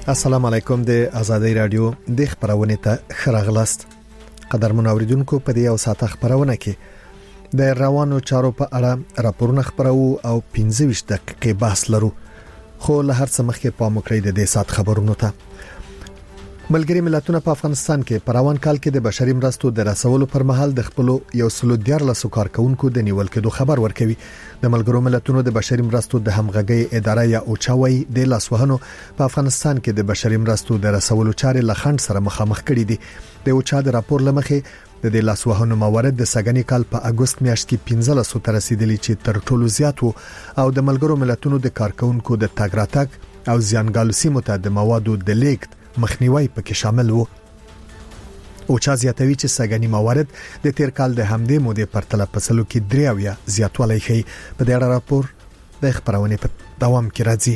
السلام علیکم د آزادۍ رادیو د خبرونه ته خراغلاست. قدرمن اوریدونکو په دې او ساعت خبرونه کې د روانو چارو په اړه راپورونه خبرو او 15 دقیقې بحث لرو. خو له هر څه مخکې په موکړې د دې ساعت خبرونو ته ملګری ملتونه په افغانستان کې په روان کال کې د بشري مرستو د رسولو پر مهال د خپل یو سلو دیارلسو کارکونکو د نیول کېدو خبر ورکوي. د ملګرو ملتونو د بشري مرستو د همغږي اداره یا اوچاوي د لاسوهنو په افغانستان کې د بشري مرستو د رسولو چارې لخند سره مخامخ کړي دي. د اوچا د راپور لمخې د لاسوهنو موارد د سګنی کال په اگست میاشت کې 1500 ته رسیدلی چې تر ټولو زیات وو او د ملګرو ملتونو د کارکونکو د تاګراتک او زیانګالو سیمو ته د موادو د لیکت مخنیوي پکې شامل وو. او چا زیاتوي چې سګنی موارد د تیر کال د همدې مودې پرتله په سلو کې دریاویا زیاتوالی ښيي. په دې اړه راپور د خبرونه په دوام کې راځي.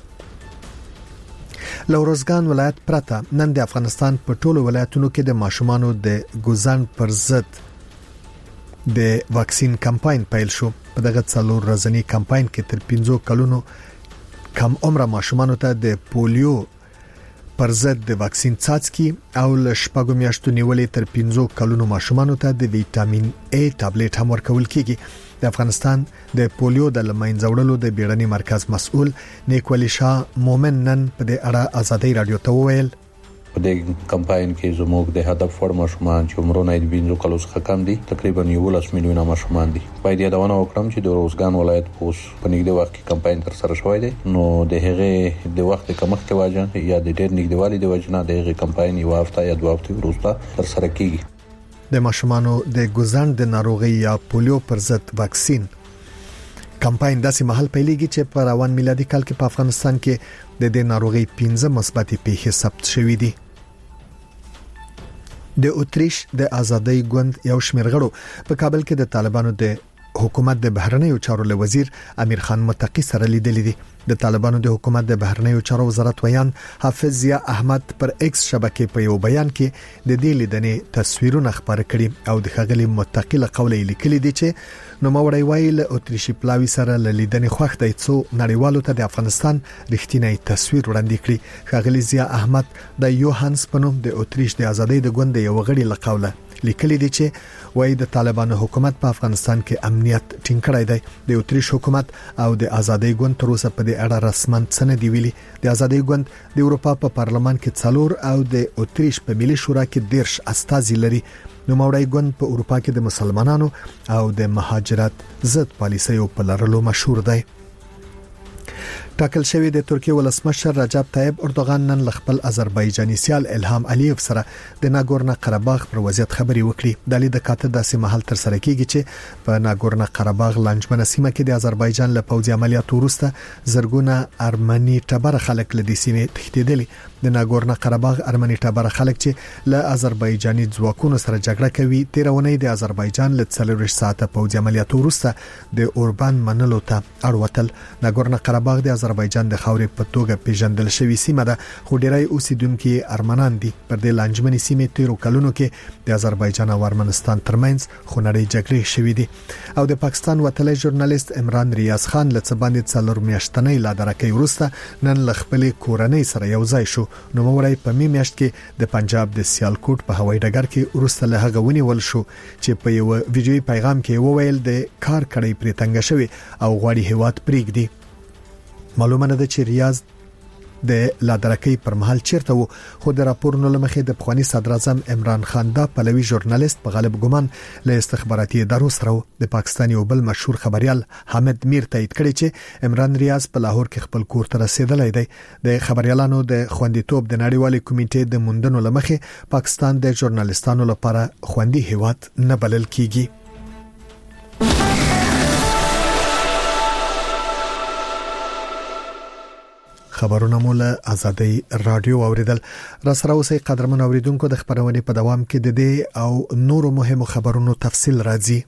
لوروزګان ولایت پرته نن د افغانستان په ټولو ولایتونو کې د ماشومانو د ګوزن پر ضد د واکسین کمپاین پیل شو. په دغه څلور ورځنی کمپاین کې تر 15 کلونو کم عمر ماشومانو ته د پولیو پر ضد د واکسین څاڅکي او ل شپږو میاشتو نیولې تر 15 کلونو ماشومانو ته د ویټامین A ټابلیټ هم ورکول کیږي. د افغانستان د پولیو د لمنځه وړلو د بیړني مرکز مسؤل نیکولي شاه مومن نن په دې اړه آزادۍ رادیو ته وویل. په دې کمپاین کې زموږ د هدف وړ ماشومان چې عمرونه یې 15 کالو څخه کم دي تقریبا 11 میلیونه ماشومان دي. باید یادونه وکړم چې د لوروزګان ولایت په نږدې وخت کې کمپاین تر سره شوی دی. نو د هغه د وخت کمښت وجه یا د ډېر نږدېوالي د وجه نه د هغه کمپاین یو هفته یا 2 هفتې وروسته تر سره کیږي. د ماشومانو د ګوزن د ناروغي یا پولیو پر ضد واکسین کمپاین داسې محل پیلېږي چې په روان میلادي کال کې په افغانستان کې د دې ناروغي 15 مثبت پیښې ثبت شوې دي. د اتریش د آزادۍ ګوند یو شمېر غړو په کابل کې د طالبانو د حکومت د بهرنیو چارو وزیر امیر خان متقی سره لیدلې دي. د طالبانو د حکومت د بهرنیو چارو وزارت ویان حافظ ضیا احمد پر ایکس شبکې په یو بیان کې د دې لیدنې تصویرونه خبره کړي او د خغلی متقی له قوله لیکلي دي چې نو موري وایي له اتریشي پلاوی سره له لیدنې خوښ دی څو نړیوالو ته د افغانستان رښتینی تصویر وړاندې کړي. خغلی ضیا احمد د یوهانس پنوم د اتریش د آزادۍ د ګوند یو غړي له قوله لیکلي دي چې وایي د طالبانو حکومت په افغانستان کې امنیت ټینګ کړی دی. د اتریش حکومت او د آزادۍ ګوند تر اوسه په دې اړه رسماً څه نه دی ویلي. د آزادۍ ګوند د اروپا په پارلمان کې 4 او د اتریش په ملي شورا کې 10 استازي لري. نو موري ګوند په اروپا کې د مسلمانانو او د مهاجرت ضد پالیسیو په لرلو مشهور دی. ټاکل شوی د ترکیه ولسمشر رجب طیب اردوغان نن خپل آذربایجاني سیال الهام علیف سره د ناګورنو قرهباغ پر وضعیت خبري وکړي. د لید کاته داسې محل تر سره کیږي چې په ناګورنو قرهباغ لنجمنه سیمه کې د آذربایجان له پوځي عملیاتو وروسته زرګونه ارمني ټبر خلک له دې سیمې تښتیدلي. د ناګورنو قرهباغ ارمني ټبر خلک چې له آذربایجاني ځواکونو سره جګړه کوي تیرونی د آذربایجان له 40 ساعته پوځي عملیاتو وروسته د اوربان منلو ته اړوتل. ناګورنو قرهباغ د آذربایجان د خاورې په توګه پیژندل شوی سیمه ده خو ډیری اوسیدونکو ارمنان دي. پر دې لنجمنې سیمې تیرو کلونو کې د آذربایجان او ارمنستان ترمنځ خونړۍ جګړې شوې دي او د پاکستان وتلی ژورنالیست عمران ریاض خان له څباندې 4 میاشتنۍ لادرکې وروسته نن خپل کورنۍ سره یو ځای شو. نو موري په میاشت کې د پنجاب د سیالکوټ په هوایي ډګر کې وروسته له هغه ونیول شو چې په یو ویډیوي پیغام کې وویل د کار کړی پرې تنګ شوی او غواړي هیواد پریږدي. معلومه نه ده چې ریاض د لادرکې پر مهال چیرته وو خو د راپورونو لمخې د افغاني صدر اعظم عمران خان دا پلوي ژورنالیست په غالب ګمان له استخباراتي ادارو سره د پاکستاني او بل مشهور خبريال حامد میر تایید کړی چې عمران ریاض په لاهور کې خپل کور ته رسیدلی دی. د خبريالانو د خوندیتوب د نړیوالي کمیټې د موندنو لمخې پاکستان د ژورنالیستانو لپاره خوندي هیواد نه بلل کیږي. خبرونه مول آزادۍ رادیو اوریدل. را سره اوسې قدرمن اوریدونکو د خبرونه په دوام کې د دې او نورو مهمو خبرونو تفصیل راځي.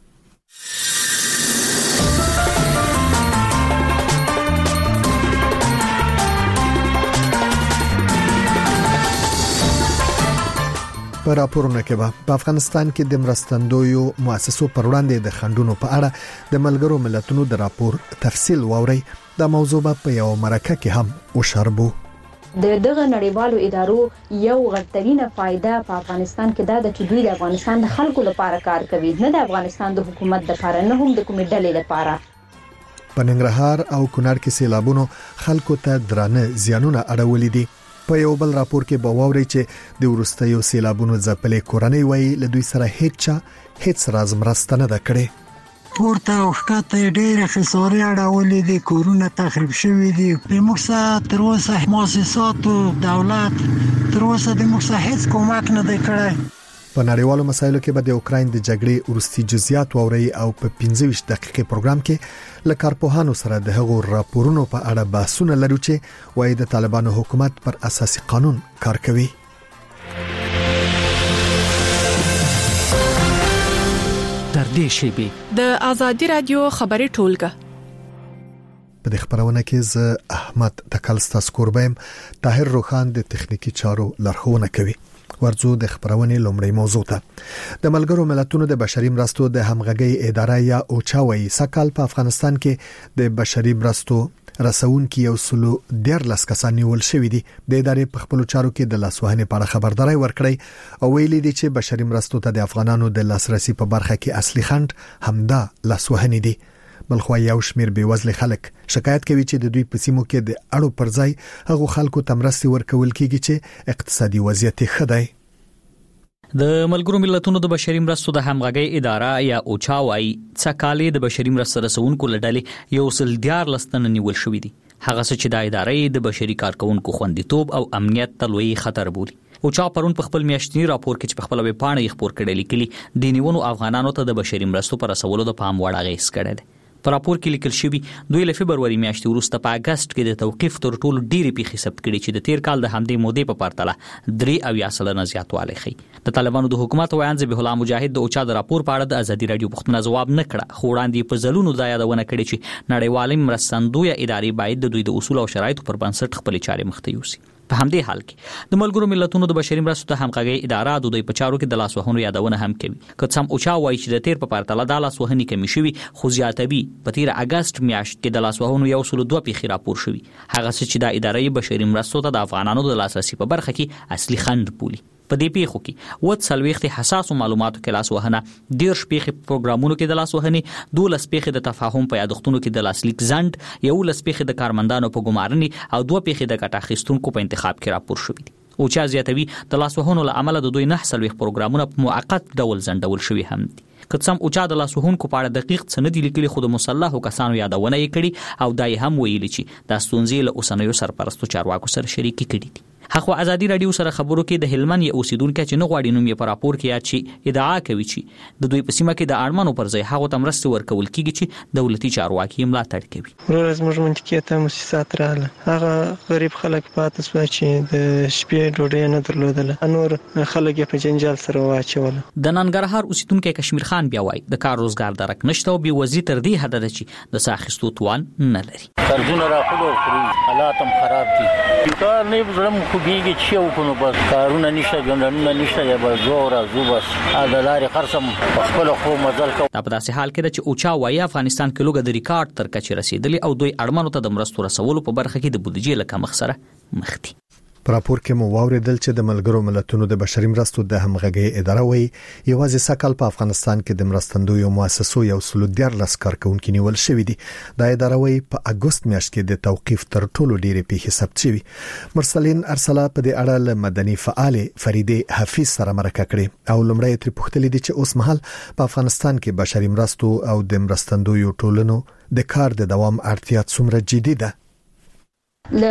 په راپورونه کې په افغانستان کې د مرستندویو مؤسسو پر وړاندې د خندونو په اړه د ملګرو ملتونو د راپور تفصیل واوري. دا موضوع په یو مرکه کې هم وشربو. دغه نړیوالو ادارو یو غټرینه فائدہ په افغانستان کې دا د چې دوی د افغانستان د خلکو لپاره کار کوي، نه د افغانستان د حکومت لپاره، نه هم د کومې ډلې لپاره. په ننګرهار او کونړ کې سیلابونو خلکو ته درانه زیانونه اړولې دي. په یو بل راپور کې به واوري چې د ورستیو سیلابونو ځپلې کورنۍ وایي له دوی سره هیڅ راز مرسته نه ده کړې. پورته او ښکته ډېرې خسارې اړولې دي، کورونه تخریب شوي دي. موږ څه تر اوسه مؤسساتو دولت تر اوسه د موږ څه هیڅ کومک نه دی کړی. په نړیوالو مسایلو کې به د اوکراین د جګړې ورستي جزئیات واوري او په 25 دقیقې پروګرام کې له کارپوهانو سره د هغو راپورونو په اړه بحثونه لرو چې وايي د طالبانو حکومت پر اساسي قانون کار کوي. در دې شیبه د ازادي رادیو خبري ټولګه په دې خبرونه کې ز احمد تکلستا سکوربم طاهر روخان د تخنیکی چارو لارښوونه کوي. ورځو د خبرونې لومړی موضوع ته د ملګرو ملتونو د بشري مرستو د همغږي اداره یا اوچاوي سکهال په افغانستان کې د بشري مرستو رسونکي یو سلو 14 کسان نیول شوې دي. د ادارې په خپل چارو کې د لاسوهنې په اړه خبرداري ورکړې او ویلي دي چې بشري مرستو ته د افغانانو د لاسرسي په برخه کې اصلي خنډ همدا لاسوهنې دي. بلخو یو شمیر بیوزل خلک شکایت کوي چې د دوی په سیمو کې د اړو پر ځای هغه خلکو تمرستي ورکول کیږي چې اقتصادي وضعیت ښه دی. د ملګرو ملتونو د بشري مرستو د همغږي اداره یا اوچاوي څکالې د بشري مرستو رسونکو لړلې یو سل 14 تن نیول شوې دي. هغه څه چې د ادارې د بشري کارکونکو خوندیتوب او امنیت ته لوی خطر بولي. اوچا پرون په خپل میاشتنی راپور کې چې په خپل ویب پاڼه خبر کړي لیکلي د نیونو افغانانو ته د بشري مرستو پر رسولو د پام وړ غیس کړي دي. په راپور کې لیکل شوی دوی له فبرवरी میاشتې وروسته په اگست کې د توقيف تر ټولو ډیره پیښې ثبت کړي چې د تیر کال د همدې مودې په پرتله 3.0 زیاتوالی ښيي. د طالبانو د حکومت ویان ذبیح الله مجاهد د اوچا د راپور په اړه د ازادي رادیو پوښتنه جواب نه کړه، خو وړاندې په ځلونو دا یادونه کړې چې نړیوالې مرستندوی ادارې باید د دوی د اصول او شرایطو پر بنسټ خپل چارې مخته یوسي. په همدې حال کې د ملګرو ملتونو د بشري مرستو ته همغږي اداره د دوی په چارو کې د لاسوهنو یادونه هم کوي. که څم اوچا وایي چې د تیر په پرتله د لاسوهنې کمی شوي، خو زیاتوي په تیر اگست میاشت کې د لاسوهنو یو سل 2 پیښې راپور شوي. هغه څه چې د ادارې بشري مرستو ته د افغانانو د لاسرسي په برخه کې اصلي خنډ بولي. په دې پیښو کې وڅلويخت حساسو معلوماتو کې لاسوهنه، 10 پیښې پروګرامونو کې د لاسوهنې، 12 پیښې د تفاهم په یادښتونو کې د لاسلیک ځند، 11 پیښې د کارمندانو په ګمارنې او 2 پیښې د ګټه اخیستونکو په انتخاب کې راپور شوې دي. اوچا زیاتوي د لاسوهنو له امله د دوی 9 پروګرامونه په موقت ډول ځندول شوي هم دي. که څم اوچا د لاسوهونکو په اړه دقیق څه نه دي لیکلي، خو د مسلحو کسانو یادونه یې کړي او دای هم ویلي چې د ستونزې له اوسنیو سرپرستو چارواکو سره شریکي کړي دي. هغه ازادي رادیو سره خبرو کې د هلمند یو اوسیدونکو چې نه غواړي نوم یې په راپور کې یاد شي ادعا کوي چې د دوی په سیمه کې د اړمنو پر ځای هغه تمرستي ورکول کیږي چې دولتي چارواکي ملاتړ کوي. ورځ موږ منطقې ته مؤسسات رااله، هغه غریب خلک پاتې شو چې د شپې ډوډۍ نه درلودله، نور خلک په جنجال سره واچول. د ننګرهار اوسیدونکو کشمیر خان بیا وایي د کار روزګار درک نشته او بي وزي تر دې حد ده چې د ساخستو توان نه لري. قرضونه راخلو حالات هم خراب دي، کار نه زړم خو بیږي چې وکړو، بس کارونه نشته، ګندنه نشته، یا بل زور ازو بس ادلاري خرڅم خپل خو مزل کو. په داسې حال کې چې اوچا وایي افغانستان کې لوګه د ریکارډ تر کچې رسیدلی او دوی اړمنو ته د مرستو رسولو په برخه کې د بودیجې لکه مخسره مخ دي. په راپور کې مو واوریدل چې د ملګرو ملتونو د بشري مرستو د همغږي اداره وایي یوازې سکهال په افغانستان کې د مرستندویو مؤسسو یو سل 14 کارکونکو نیول شوی دي. د اداره وایي په اگست میاشت کې د توقيف تر ټولو ډیره پیښې ثبت شوی. مرسلین ارسلا په دې اړه له مدني فعال فریده حفیظ سره مرکه کړې او لمړی تر پوښتلې دي چې اوس مهال په افغانستان کې بشري مرستو او د مرستندویو ټولنو د کار د دوام اړتیا څومره جدي ده. له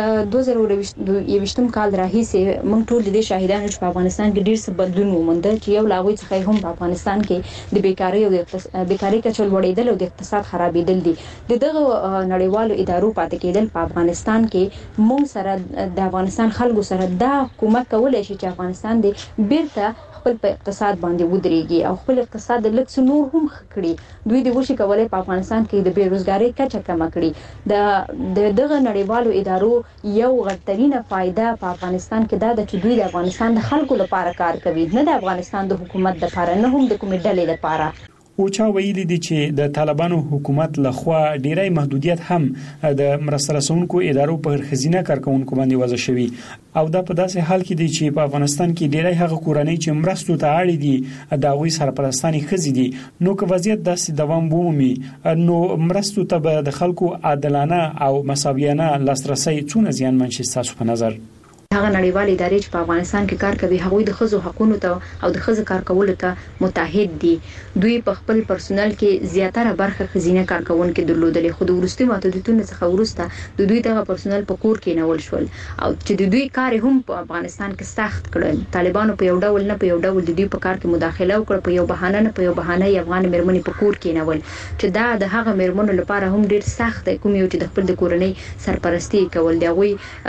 2021 کال راهیسې موږ ټول د شاهدانو چې په افغانستان کې ډېر څه بدلون وموندل چې یو لاغوي څخه هم په افغانستان کې د بیکاری او د بیکاری کچه لوړېدل او د اقتصاد خرابېدل دي. دغه نړیوالو ادارو پاتې کېدل په افغانستان کې موږ سره د افغانستان خلکو سره دا کومک کولای شي چې افغانستان د بیرته خپل په اقتصاد باندې ودرېږي او خپل اقتصاد د لکس نور هم خکړي. دوی د وشي کولای په افغانستان کې د بیروزګاری کچه کم کړي. دغه نړیوالو ادارو یو غټرینه فائدہ په افغانستان کې دا د چې دوی د افغانستان د خلکو لپاره کار کوي، نه د افغانستان د حکومت لپاره، نه هم د کومې ډلې لپاره. اوچا ویلي دي چې د طالبانو حکومت لخوا ډیری محدودیت هم د مرسته رسونکو ادارو په خزینه کارکونکو باندې وضع شوی او دا په داسې حال کې دي چې په افغانستان کې ډیری هغه کورنۍ چې مرستو ته اړ دي د هغوی سرپرستاني خزي دي نو که وضعیت داسې دوام ومومي نو مرستو ته به د خلکو عادلانه او مساویانه لاسرسي څونه زیانمن شي تاسو په نظر؟ هغه نړیوال ادارې چې په افغانستان کې کار کوي هغوی د خزو حقوقو ته او د خزو کار کولو ته متحد دي. دوی په خپل پرسونل کې زیاتره برخه خزینه کارکونکو درلودلې خو د ورستي محدودیتونو څخه ورسته د دوی دغه پرسونل په کور کې نول شول او چې د دوی کار هم په افغانستان کې سخت کړل. طالبانو په یو ډول نه په یو ډول د دوی په کار کې مداخله وکړه په یو بهانه نه په یو بهانه افغان مېرمنې په کور کې نول چې دا د هغه مېرمنو لپاره هم ډیر سخت کوم یو چې د خپل د کورنۍ سرپرستی کول دی.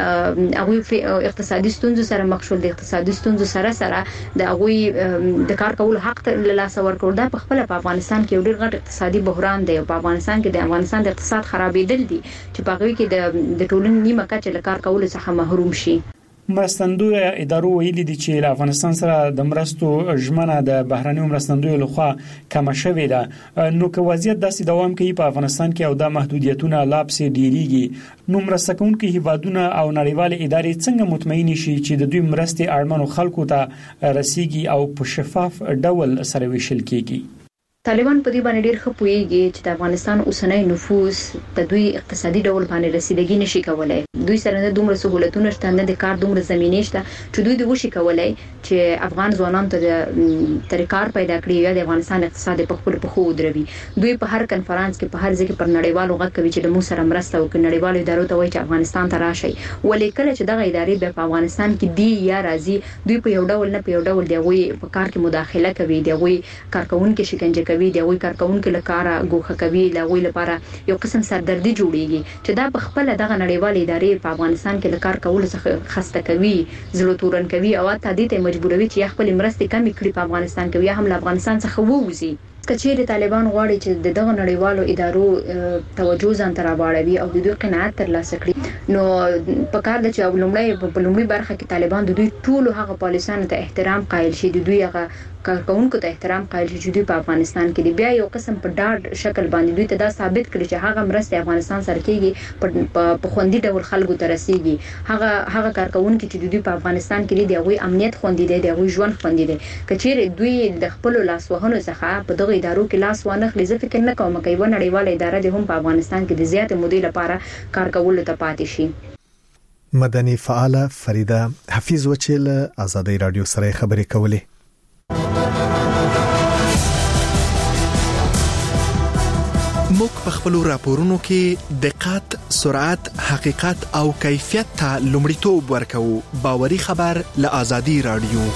هغوی اقتصادي ستونزو سره مخ شول. د اقتصادي ستونزو سره د هغوی د کار کولو حق له لاسه ورکړل. دا په خپل په افغانستان کې یو ډیر غټ اقتصادي بحران دی. په افغانستان کې د افغانستان د اقتصاد خرابېدل دي چې په هغه کې د ټولنې نیمه کچه له کار کولو څخه محروم شي. مرستندوی ادارو ویلي دي چې له افغانستان سره د مرستو ژمنه د بهرنیو مرستندوی لخوا کم شوې ده. نو که وضعیت داسې دوام کوي په افغانستان کې او د محدودیتونو لاپسې ډیریږي نو مرسته کوونکي هیوادونه او نړیوال ادارې څنګه مطمئن شي چې د دوی مرستې اړمنو خلکو ته رسیږي او په شفاف ډول سره ویشل کیږي؟ طالبان په دې باندې ډیر ښه پوهیږي چې د افغانستان اوسنۍ نفوس د دوی اقتصادي ډول باندې رسیدګي نشي کولای. دوی سره نه دومره سہولتونه شته نه د کار دومره زمینې شته چې دوی د وشي کولای چې افغان ځوانان ته د کار پیدا کړي یا د افغانستان اقتصاد په خپل پخو ودروي. دوی په هر کنفرانس کې په هر ځای کې پر نړیوالو غږ کوي چې د موږ سره مرسته وکړي. نړیوالو ادارو ته وایي چې افغانستان ته راشي ولې کله چې دغه ادارې په افغانستان کې دی یا راځي دوی په یو ډول نه په یو ډول دی وي په کار کې مداخله کوي دی وي کارکونکو شکنجه کوي دی وي کارکونکو لپاره ګوښه کوي لوي لپاره یو قسم سردردي جوړیږي چې دا په خپل دغه نړیوال ادارې په افغانستان کې د کار کولو څخه خسته کوي زړه تورن کوي او ته دې مجبوروي چې خپل مرستې کمی کړي په افغانستان کې یا هم له افغانستان څخه ووځي. کچېره طالبان غواړي چې دغه نړیوالو ادارو توجه ځان ته راوړوي او د دوی قناعت ترلاسه کړي نو په کار د چې لومړی برخه کې طالبان د دوی ټولو هغه پالیسانو ته احترام قایل شي د دوی هغه کارکونکو ته احترام قایل شي چې دوی په افغانستان کې دی. بیا یو قسم په ډاډ شکل باندې دوی ته دا ثابت کړي چې هغه مرسته افغانستان سره کېږي په خوندي ډول خلکو ته رسیږي. هغه کارکونکو چې دوی په افغانستان کې دی هغه امنیت خوندي دی هغه ژوند خوندي دی. کچېره دوی د خپل لاسوهنو څخه په دغه ادارو کې لاس وانه خلی زه فکر نه کوم چې یو نړیواله اداره د هم په افغانستان کې د زیات مودې لپاره کار کولو ته پاتې شي. مدني فعاله فریده حفیظ وچیل آزادۍ رادیو سره خبرې کولې. موږ په خپل راپورونو کې دقت، سرعت، حقیقت او کیفیت ته لومړیتوب ورکوو. باوري خبر له آزادۍ رادیو.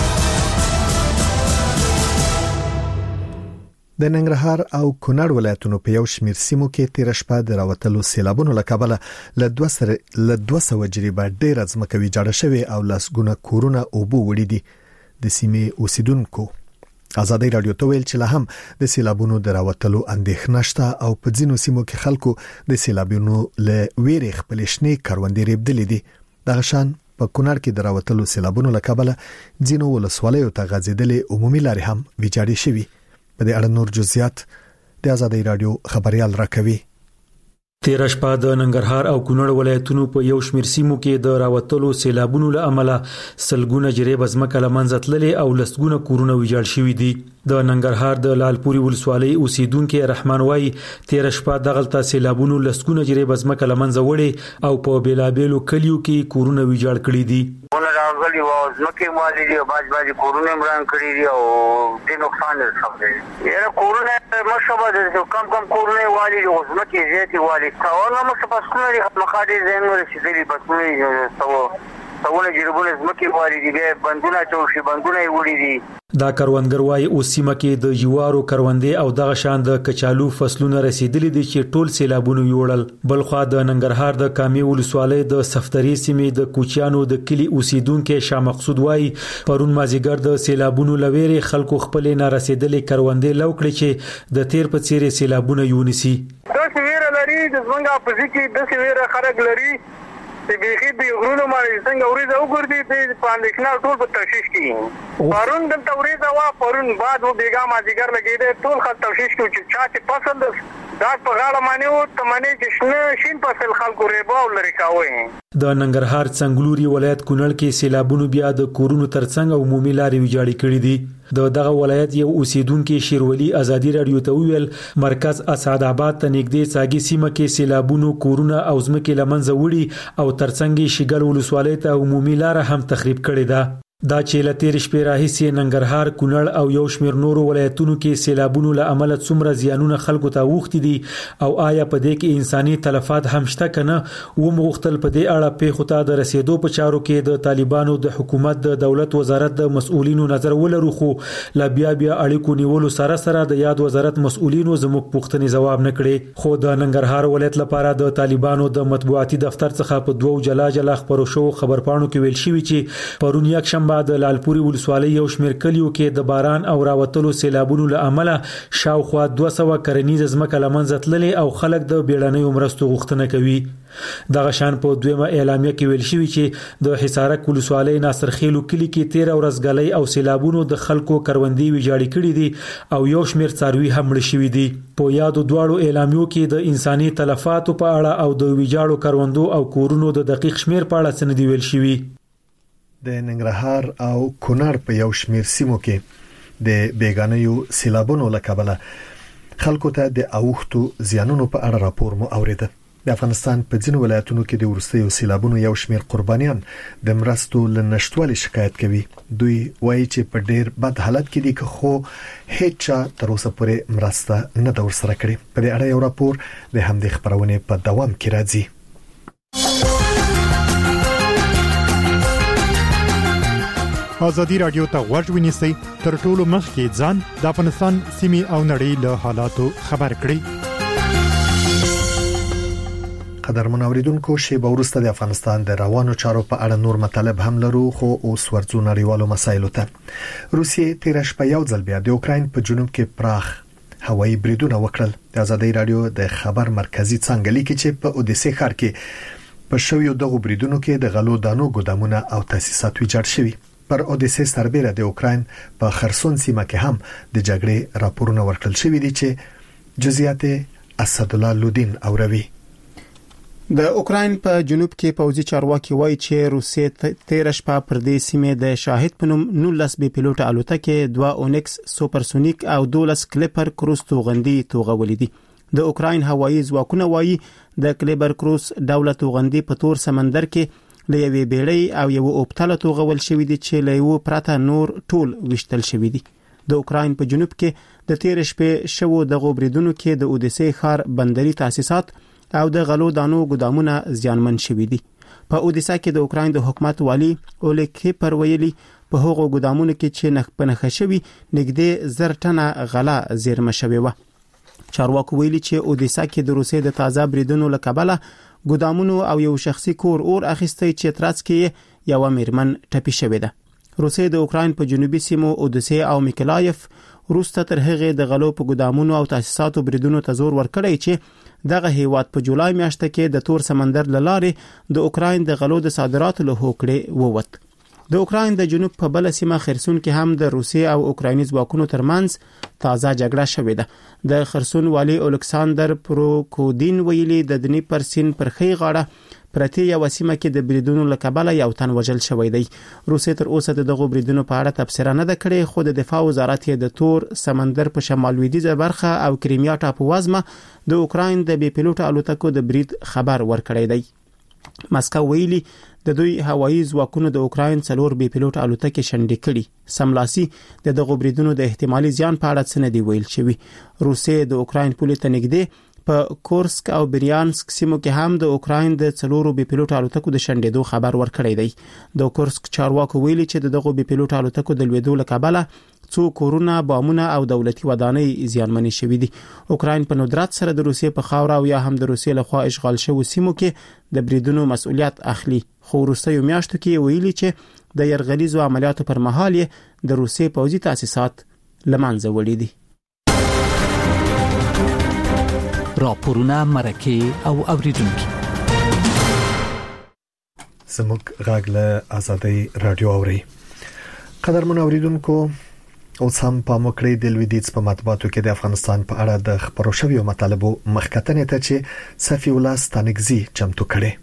د ننګرهار او کونړ ولایتونو په یو شمېر سیمو کې تیر شپه د راوتلو سیلابونو له کبله ل 200 جریبه ډېر ځمکه ویجاړه شوې او لسګونه کورونه اوبو وړي دي. د سیمې اوسیدونکو آزادۍ رادیو ته ویل چې لا هم د سیلابونو د راوتلو اندېښنه شته او په ځینو سیمو کې خلکو د سیلابونو له ویرې خپل شنې کروندې ریبدلې دي. دغه شان په کونړ کې د راوتلو سیلابونو له کبله ځینو ولسوالیو ته غځېدلې عمومي لارې هم ویجاړې شوي. په دې اړه نور جزئیات د آزادۍ رادیو خبريال راکوي. تیر شپه د ننګرهار او کونړ ولایتونو په یو شمېر سیمو کې د راوتلو سیلابونو له امله سلګونه جریب ځمکه له منځه تللې او لسګونه کورونه ویجاړ شوي دي. د ننګرهار د لالپوري ولسوالۍ اوسیدونکو رحمان وای تیر شپه دغلطه سیلابونو لسګونه جریب ځمکه له منځه وړي او په بیلابېلو کلیو کې کورونه ویجاړ کړي دي. راغلي و ځمکې مالي دي او باج کورونه مران کړی دي او د نقصان سره یې کورونه مشابه د کم کورونه والی او ځمکې زیاتې والی تاونه مشابه سکونه مخاډي زینو رسیدلي بسونه تاونه جربونه ځمکې والی دي بندونه چوشي بندونه وړي دي. دا کروندګر وايي او سیمه کې د جوارو کروندې او دغه شان د کچالو فصلونه رسیدلي دي چې ټول سیلابونه یوړل. بلخوا د ننګرهار د کامي ولسوالۍ د صفدري سیمې د کوچیانو د کلی اوسیدونکو شاه مقصود وايي پرون مازیګر د سیلابونو لويري خلکو خپل نه رسیدلې کروندې لوکړي چې د تیر په څیر سیلابونه یونیسي. د سویره لري د څنګه په ځکه د سویره خرج لري بيخي بيغرونو ما څنګه وريده وګوردي په پاندښنا ټول په تشویش کې پرون دلته وريده وا پرون بعد و بیګا ما دیګر لګیده ټول خط تشویش کې چې چا چې فصل دا په غاړه باندې و تمنې چې شین فصل خلکو ریبا ولري کاوي. د ننګرهار څنګلوري ولایت کونړ کې سیلابونو بیا د کورونو ترڅنګ عمومي لارې ویجاړې کړې دي. دغه ولایت یو اوسیدونکو شیرولي ازادي رادیو ته ویل مرکز اسعد آباد ته نږدې ساګي سیمه کې سیلابونو کورونه او ځمکې لمنځه وړي او ترڅنګ شګل ولسوالۍ ته عمومي لار هم تخریب کړې ده. دا چې لتیر شپې راهیسې ننګرهار کونړ او یو شمېر نورو ولایتونو کې سیلابونو له امله څومره زیانونه خلکو ته اوښتي دي او آیا په دې کې انساني تلفات هم شته کنه و مغختل په دې اړه پیښو ته د رسیدو په چارو کې د طالبانو د حکومت د دولت وزارت د مسؤلینو نظر ولرو خو لا بیا اړیکو نیولو سره د یاد وزارت مسؤلینو زموږ پوښتنې جواب نه کړي. خو د ننګرهار ولایت لپاره د طالبانو د مطبوعاتي دفتر څخه په دوو جلا خبرو شو خبرپاڼو کې ویل شوی چې پرون یک شنبه د لالپوري ولسوالۍ یو شمېر کلیو کې د باران او راوتلو سیلابونو له امله شاوخوا 200 کرنیزه ځمکه لمنځه تللې او خلک د بیړنیو مرستو غوښتنه کوي. دغه شان په دویمه اعلامیه کې ویل شوی چې د حصارک ولسوالۍ ناصرخیلو کلی کې 13 ورځ غلۍ او سیلابونو د خلکو کروندې ویجاړې کړې دي او یو شمېر څاروي هم مړ شوي دي. په یادو دواړو اعلامیو کې د انساني تلفاتو په اړه او د ویجاړو کروندو او کورونو د دقیق شمېر په اړه څه نه دی ویل شوی. د ننګرهار او کونړ په یو شمېر سیمو کې د بیگانه‌یو سیلابونو له کبله خلکو ته د اوښتو زیانونو په اړه راپور مو اوریده. د افغانستان په ځینو ولایتونو کې د ورستیو سیلابونو یو شمېر قربانیان د مرستو له نشټوالي شکایت کوي. دوی وایي چې په ډېر بد حالت کې دي خو هیڅ چا تر اوسه پورې مرسته نه ده ورسره کړې. په دې اړه یو راپور د همدې خبرونه په دوام کې راځي. ازادي رادیو ته غوږ ونیسئ تر ټولو مخکې ځان د افغانستان سیمې او نړۍ له حالاتو خبر کړئ. قدرمن اوریدونکو شیبه وروسته د افغانستان د روانو چارو په اړه نور مطالب هم لرو خو اوس ورځو نړیوالو مسایلو ته. روسیې تیر شپه یو ځل بیا د اوکراین په جنوب کې پراخ هوایي بریدونه وکړل. د ازادي رادیو د خبر مرکزی څنګه لیکي چې په اودیسه ښار کې په شویو دغه بریدونو کې د غلو دانو ګودامونه او تاسیسات ویجاړ شوي. پر اودیسه سربېره د اوکراین په خرسون سیمه کې هم د جګړې راپورونه ورکړل شوي دي چې جزئیات اسد الله لودین اوروي. د اوکراین په جنوب کې پوځي چارواکي وایي چې روسیې 13 شپه پر دې سیمه د شاهد په نوم 19 بي پيلوټ الوتکې 2 اونکس سوپرسونیک او 12 کلیپر کروز توغندي توغولې دي. د اوکراین هوایي ځواکونه وایي د کلیپر کروز دولت توغندي په تور سمندر کې لېوي بیړۍ او یو اوپټاله توغول شوې دي چې له یو پراته نور ټول وشتل شوې دي. د اوکراین په جنوب کې د تیر شپې شوو د غوبریدونو کې د اودیسه ښار بندري تاسیسات او د غلو دانو ګودامونه زیانمن شوي دي. په اودیسه کې د اوکراین د حکومت والی اولیګ پرویلی په هغو ګودامونو کې چې پنهخه شوي نږدې 1000 ټنه غلا زیرمه شوی و. چارواکو ویلي چې اودیسه کې د روسیې د تازه بریدونو لکبله ګودامونو او یو شخصي کور اور اخیستی چې ترڅ کې یو میرمن ټپي شوې ده. روسیې د اوکراین په جنوبي سیمو اودیسه او میکلایف روسته تر هغه د غلو په ګودامونو او تاسیساتو بریدونو ته زور ورکړی چې دغه هیواد په جولای میاشت کې د تور سمندر لارې د اوکراین د غلو د صادراتو له هوکړې ووت. د اوکراین د جنوب په بل سیمه خرسون کې هم د روسیې او اوکرایني ځواکونو ترمنځ تازه جګړه شوې ده. د خرسون والی الکساندر پروکودین ویلي د دنیپر سیند پر خي غاړه پرتی یو سیمه کې د بریدونو لکبله یو تن وژل شوی دی. روسیې تر اوسه دغه بریدونو په اړه تبصره نه ده کړې خو د دفاع وزارت د تور سمندر په شمال لویدیځه برخه او کریمیا ټاپووزمه د اوکراین د بي پيلوټ الوتکو د برید خبر ورکړی دی. مسکو ویلي د دوی هوایي ځواکونو د اوکراین 4 بي پيلوټ الوتکې شنډې کړي. سملاسي د دغه بریدونو د احتمالي زیان په اړه څه نه دی ویل شوی. روسیې د اوکراین پولې ته نږدې په کورسک او بریانسک سیمو کې هم د اوکراین د 4 بي پيلوټ الوتکو د شنډېدو خبر ورکړی دی. د کورسک چارواکو ویلي چې دغه بي پيلوټ الوتکو د لویدو لکبله څو کورونه بامونه او دولتي ودانۍ زیانمنې شوې دي. اوکراین په ندرت سره د روسیې په خاور او یا هم د روسیې لخوا اشغال شوی سیمو کې د بریدونو مسؤلیت اخلي. خو وروستیو میاشتو کې ویلي چې د یرغلیزو عملیاتو پر مهال د روسیې پوځي تاسیسات لمنځه وړي دي. راپورونه مرکه او اوریدونکو زموږ غږ له آزادۍ رادیو اوري. قدرمن اوریدونکو اوس هم په مکړې د لویدیځ په مطبوعاتو کې د افغانستان په اړه د خبرو شویو مطالبو مخکتنې ته چې صفی الله ستانګزي چمتو کړي.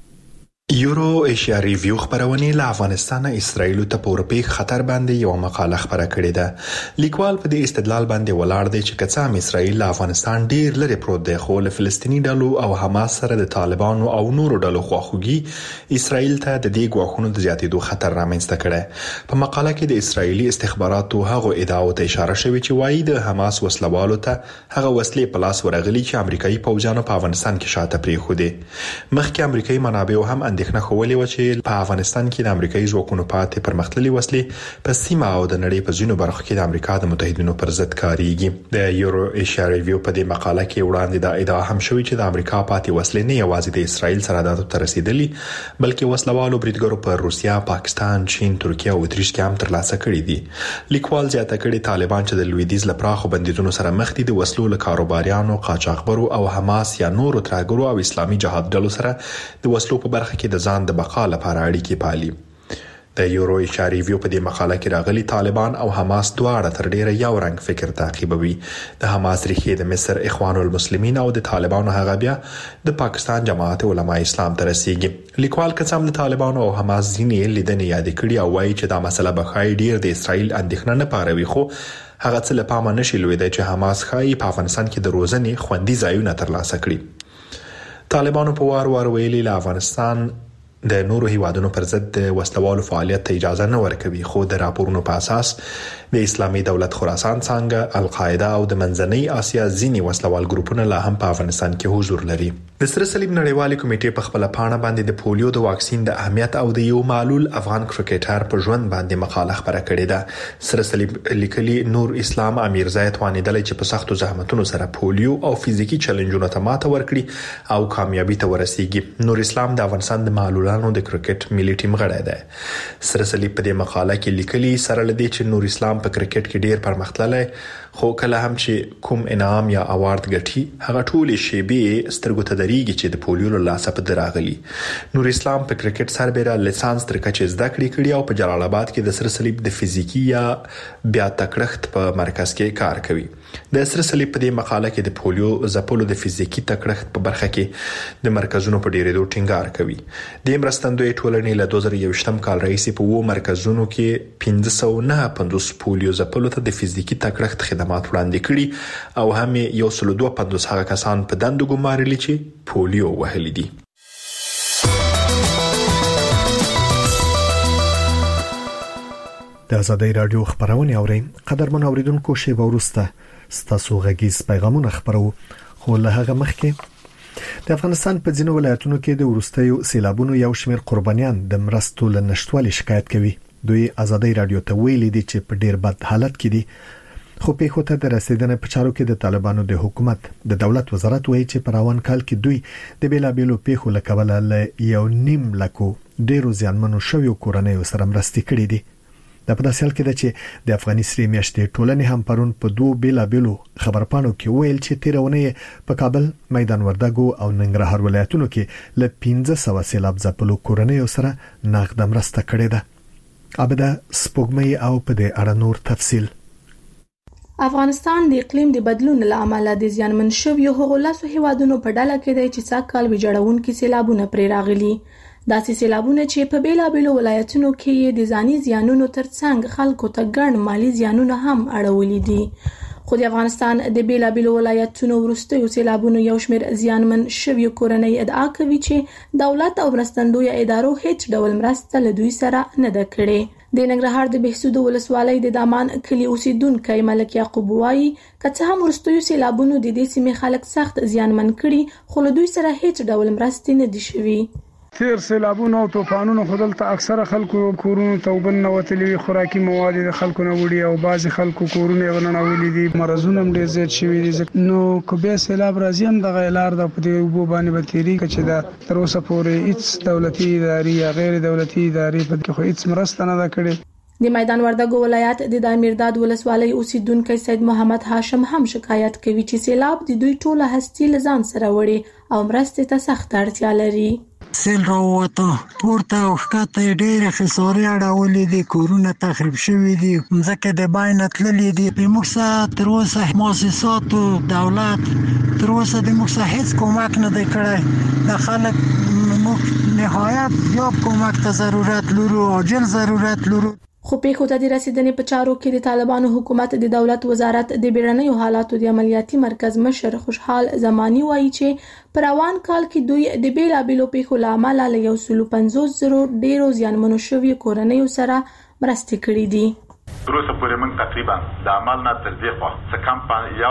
یورو ایشیا ریویو خبرونه له افغانستان اسرائیل ته په اروپای خطر باندې یو مقاله خبره کړې ده. لیکوال په دې استدلال باندې ولاړ دی چې کڅام اسرائیل له افغانستان ډیر لري پروت دی، خو له فلسطینی ډلو او حماس سره د طالبانو او نورو ډلو خواخوږي اسرائیل ته د دې غواخونو د زیاتېدو خطر رامنځته کړي. په مقاله کې د اسرائیلي استخباراتو هغه ادعاو ته اشاره شوې چې وایي د حماس وسلوالو ته هغه وسلې په لاس ورغلي چې امریکایي پوځیانو په افغانستان کې شاته پریښودي. مخکې امریکایي منابع هم اندېښنه خولې و چې په افغانستان کې د امریکایي ځواکونو پاتې پرمختللي وسلې په سیمه او د نړۍ په ځینو برخو کې د امریکا د متحدینو پر ضد کاریږي. د یورو ایشیا ریویو په دې مقاله کې وړاندې د ادعا هم شوې چې د امریکا پاتې وسلې نه یوازې د اسرائیل سرحداتو ته رسیدلي بلکې وسلوالو بریدګرو په روسیا، پاکستان، چین، ترکیه او اتریش کې هم ترلاسه کړي دي. لیکوال زیاته کړي طالبان چې د لویدیځ لپاره بندیزونو سره مخ دي د وسلو له کاروباریانو، قاچاقبرو او حماس یا نورو ترهګرو او اسلامي جهاد ډلو سره د وسلو په برخه کې د ځان د بقا لپاره اړیکې پالي. د یورو ایشیا ریویو په دې مقاله کې راغلي طالبان او حماس دواړه تر ډیره یو رنګ فکر تعقیبوي. د حماس ریښې د مصر اخوان المسلمین او د طالبانو هغه بیا د پاکستان جماعت علماء اسلام ته رسیږي. لیکوال کڅام د طالبانو او حماس ځینې لیدنې یاد کړي او وایي چې دا مسله به خای ډیر د اسرائیل اندېښنه نه پاروي، خو هغه څه له پامه نشي لویدای چې حماس خای په افغانستان کې د روزنې خوندي ځایونه ترلاسه کړي. طالبانو په وار ویلي له افغانستان د نورو هیوادونو پر ضد د وسلوالو فعالیت ته اجازه نه ورکوي، خو د راپورونو په اساس د اسلامي دولت خراسان څنګه القاعده او د منځنۍ اسیا ځینی وسلوال ګروپونه لا هم په افغانستان کې حضور لري. د سره صلیب نړیوالې کمیټې په خپل پاڼه باندې د پولیو د واکسین د اهمیت او د یو معلول افغان کرکټر په ژوند باندې مقاله خبره کړې ده. سره صلیب لیکلي نور اسلام امیرزای توانیدل چې په سختو زحمتونو سره پولیو او فزیکی چیلنجونو ته ماته ورکړي او کامیابی ته ورسیږي. نور اسلام د افغانستان د معلولانو د کرکټ ملي ټیم غړی دی. سره صلیب په دې مقاله کې لیکلي سره لدی چې نور اسلام په کرکټ کې ډیر پرمختللی، خو کله هم چې کوم انعام یا اوارد ګټي هغه ټول شی به سترګو ته دريږي چې د پولیو له لاسه په دراغلي. نور اسلام په کرکټ سربېره لیسانس تر کچې زده کړې او په جلال آباد کې د سره صلیب د فزیکی یا بیا تکړښت په مرکز کې کار کوي. د سره صلیب په دې مقاله کې د پولیو ځپلو د فزیکی تکړښت په برخه کې د مرکزونو په ډیرېدو ټینګار کوي. د مرستندوی ټولنې له 2021 کال راهیسې په وو مرکزونو کې 1550 پولیو ځپلو ته د فزیکی تکړښت خدمات وړاندې کړي او هم 152 هغه کسان په دندو ګمارلي چې پولیو وهلي دي. د آزادۍ رادیو خبرونه اورئ. قدرمن اوریدونکو شی ورسته ستاسو غږیز پیغامونه خبرو، خو له هغه مخکې د افغانستان په ځینو ولایتونو کې د ورستیو سیلابونو یو شمېر قربانیان د مرستو له نشټوالي شکایت کوي. دوی آزادۍ رادیو ته ویلي دي چې په ډیر بد حالت کې دي، خو په خوته د رسیدنې په چارو کې د طالبانو د حکومت د دولت وزارت وایي چې په روان کال کې دوی د بیلابېلو پیښو لکوله له 1.5 لکو ډیرو زیانمنو شویو کورنیو سره مرستې کړې دي. د په داسې حال کې ده چې د افغاني سری میاشتې ټولنې هم پرون په دوه بیلابېلو خبرپاڼو کې ویل چې تیرونه په کابل، میدان وردګو او ننګرهار ولایتونو کې له 1500 سیلاب ځپلو کورنیو سره نغد مرسته کړې ده. ابدا سپوږمۍ او په دې اړه نور تفصیل. افغانستان د اقلیم د بدلون له امله د زیانمن شویو هغو لاسو هیوادونو په ډله کې دی چې څاکال ویجاړونکي سیلابونه پرې راغلي. داسې سیلابونه چې په بیلابېلو ولایتونو کې د ځاني زیانونو ترڅنګ خلکو ته ګڼ مالی زیانونه هم اړولي دي. خو د افغانستان د بیلابېلو ولایتونو وروستیو سیلابونو یو شمېر زیانمن شویو کورنۍ ادعا کوي چې دولت او مرستندوی ادارو هیڅ ډول مرسته له دوی سره نه ده کړې. د ننګرهار د بهسودو ولسوالۍ د دامان کلی اوسیدونکو ملک یعقوب وایي که څه هم وروستیو سیلابونو د دې سیمې خلک سخت زیانمن کړي، خو له دوی سره هیڅ ډول مرستې نه دي شوي. تیر سیلابونو او طوفانونو خدلته اکثره خلکو کورونو توبن نه وتلی، خوراکي مواد د خلکو نه وړي او بعضی خلکو کورونه وننولې دي. مرزونه هم ډېر زیات شوي دي. نو کبه سیلاب راځي هم د غیلار د پدې وبو باندې بتيري چې دا تر اوسه پورې هیڅ دولتي ادارې یا غیر دولتي ادارې په کې هیڅ مرسته نه کړې. د میدان وردګو ولایت د دایمیرداد ولسوالۍ اوسیدونکو سید محمد هاشم هم شکایت کوي چې سیلاب د دوی ټوله هستی لزان سره وړي او مرستې ته سخت اړتیا لري. سیل راووته پورته او ښکته ډېرې خسارې اړولې دي، کورونه تخریب شوي دي، مځکې د بینه تللې دي. موږ څه تر اوسه مؤسساتو دولت تر اوسه د موږ څه هیڅ کومک نه دی کړی. د خلک موږ نهایت بیا کومک ته ضرورت لرو، عاجل ضرورت لرو. خو پیښو ته د رسیدنې په چارو کې د طالبانو حکومت د دولت وزارت د بیړنیو حالاتو د عملیاتي مرکز مشر خوشحال زمانی وایي چې په روان کال کې دوی د بیلابیلو پیښو له امله له 150,000 ډیرو زیانمنو شویو کورنیو سره مرستې کړې دي. تر اوسه پورې موږ تقریبا د عمل نه تر دې خوا څه کم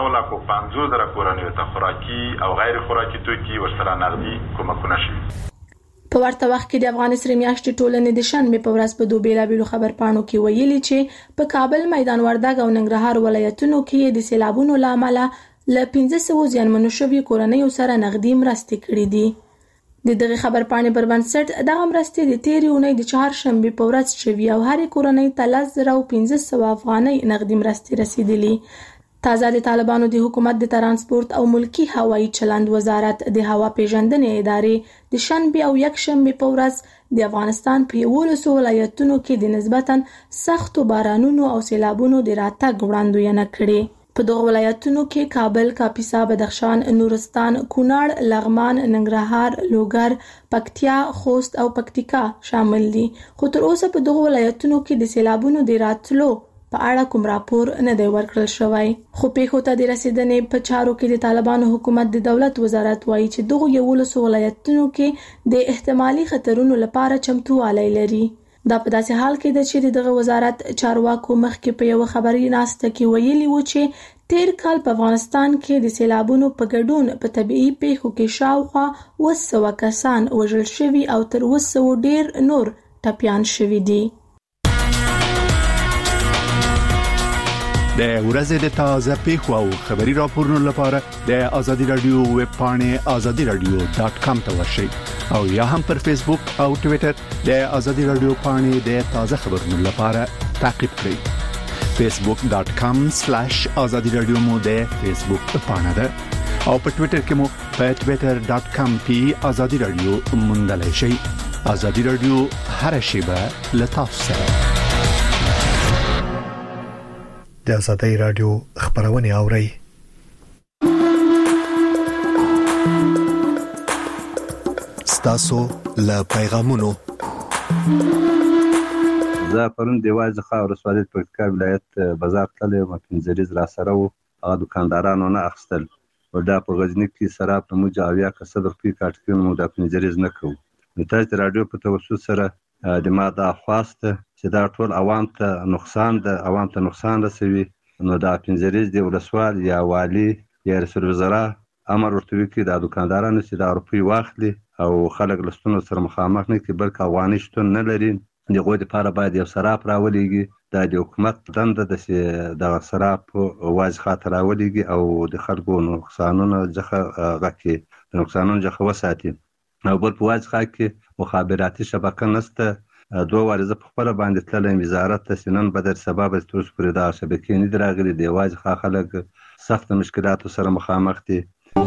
150,000 کورنیو ته خوراکي او غیر خوراکي توکي ورسره نغدي کومکونه شوي. په ورته وخت کې د افغان سره میاشتې ټولنې د شنبه په ورځ په دوه بیلابیلو خبرپاڼو کې ویلي چې په کابل، میدان وردګ او ننګرهار ولایتونو کې د سیلابونو لامل له 1500 زیانمنو شویو کورنیو سره نغدي مرستې کړې دي. د دغه خبرپاڼې پر بنسټ دغه مرستې د تیرې اونۍ د چهارشنبه په ورځ شوي او هر کورنۍ ته 1,1500 افغانۍ نغدي مرستې رسیدلې. تازه د طالبانو د حکومت د ترانسپورت او ملکی هوایی چلند وزارت د هوا پیژندنې ادارې د شنبه او یکشنبه په ورځ د افغانستان په 11 ولایتونو کې د نسبتاً سختو بارانونو او سیلابونو د راتګ وړاندوینه کړې. په دغه ولایتونو کې کابل، کاپیسا، بدخشان، نورستان، کونړ، لغمان، ننګرهار، لوګر، پکتیا، خوست او پکتیکا شامل دي. خو تر اوسه په دغه ولایتونو کې د سیلابونو د راتلو په اړه کوم راپور نه دی ورکړل شوی. خو پیښو ته د رسیدنې په چارو کې د طالبانو حکومت د دولت وزارت وایي چې دغه 11 ولایتونو کې د احتمالي خطرونو لپاره چمتووالی لري. دا په داسې حال کې ده چې دغه وزارت چارواکو مخکې په یو خبري ناسته کې ویلي و چې تیر کال په افغانستان کې د سیلابونو په ګډون په طبيعي پیښو کې شاوخوا 200 کسان وژل شوي او تر 200 ډیر نور ټپيان شوي دي. د ورځې د تازه پیښو او خبري راپورونو لپاره د ازادي رادیو ویب پاڼې azadiradio.com ته ورشئ او یا هم پر فیسبوک او ټوئیټر د ازادي رادیو پاڼې د تازه خبرونو لپاره تعقیب کړئ. facebook.com/azadiradio مو د فیسبوک پاڼه ده او په ټوئیټر کې مو په twitter.com/azadiradio موندلای شئ. ازادي رادیو هر شیبه لتاسو سره. د ازادي رادیو خبرونه اورئ. ستاسو له پیغامونو زه پرون دیواز خاور سوالید پکتیکا ولایت بازار تللی و پنځریز را سره و هغه دکاندارانو نه اخستل او دا په غزنی کې سراب په موجه اویا کسب په کارتکې مو د پنځریز نه کوو. د تاسو رادیو په توسط سره د ماده خواسته چې دا ټول عوام ته نقصان رسوي، نو دا پنځریز دی ولسوال یا والی یا رئیس الوزرا امر ورته وکړي د دکاندارانو چې دا روپی واخلي او خلک لستونو سره مخامخ نه کې بلکې افغاني شتون نه لري. دغه لپاره باید یو سراب راولېږي. دا د حکومت دنده ده چې د سراب واځ خاطر راولېږي او د خلکو نقصانونه ځخه غکي د نقصانونو ځخه وساتي. او بل په واځ کې مخابراتي شبکه نشته. دوه وارزه په خپل باندې تللم وزارت ته سنن بدر سبب تاسو پرې دا شبکې نه دراغلي دی واځ خلک سخت مشکلاتو سره مخامخ دي.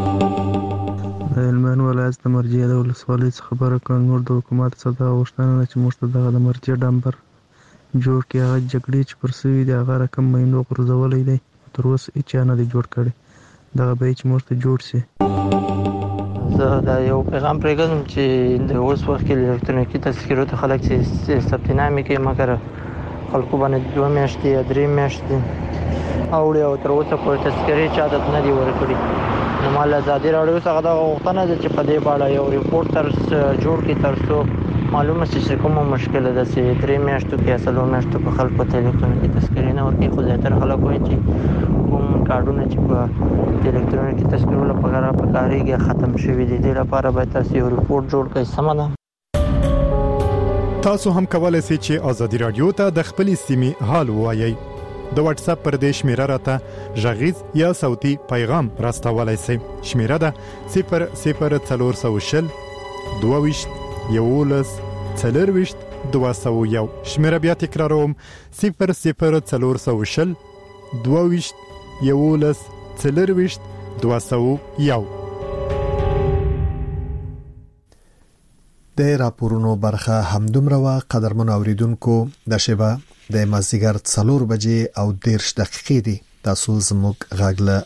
علمان ولایت د مرجع د ولسوالۍ خبره کوي نور د حکومت څخه غوښتنه چې موږ ته د مرجع ډمبر جوړ کړي. هغه جګړې چې پر سوي دي هغه رقم مینو غرزولې دي تر اوسه هیڅ نه دی جوړ کړي. دا به چې موږ ته جوړ شي. زه دا یو پیغام پرېږدم چې د اوس وخت کې الکترونیکي تذکرو ته خلک چې ثبت نامې کوي مګر خلکو باندې 2 میاشتې یا 3 میاشتې اوړي او تر اوسه پورې تذکرې چا د نه دی ورکړي. نو مال ازادي راډیو څخه دا غوښتنه ده چې په دې اړه یو ریپورت جوړ کړي ترڅو معلومه شي چې کومه مشکله ده چې 3 میاشتو کې اصلو میاشتو په خلکو ته الکترونیکي تذکرې نه ورکړي. خو زیاتره خلک وایي چې کوم کارډونه چې په الکترونیکي تذکرو لپاره پکاريږي ختم شوي دي. دې لپاره باید تاسو یو ریپورت جوړ کړئ. سمه ده. تاسو هم کولای شئ چې ازادي رادیو ته د خپل سیمې حال ووایئ. د واتس اپ پر دې شمیره راته ژغیز یا صوتي پیغام راستولای شئ. شمیره ده 00400 22 11 40 201. شمیره بیا تکراروم 00400 22 11 40 201. د راپورونو برخه همدومره وا قدرمن اوریدونکو د شبا د مازیګر 4 بجې او 10 دقیقې دي تاسو زموږ غاګله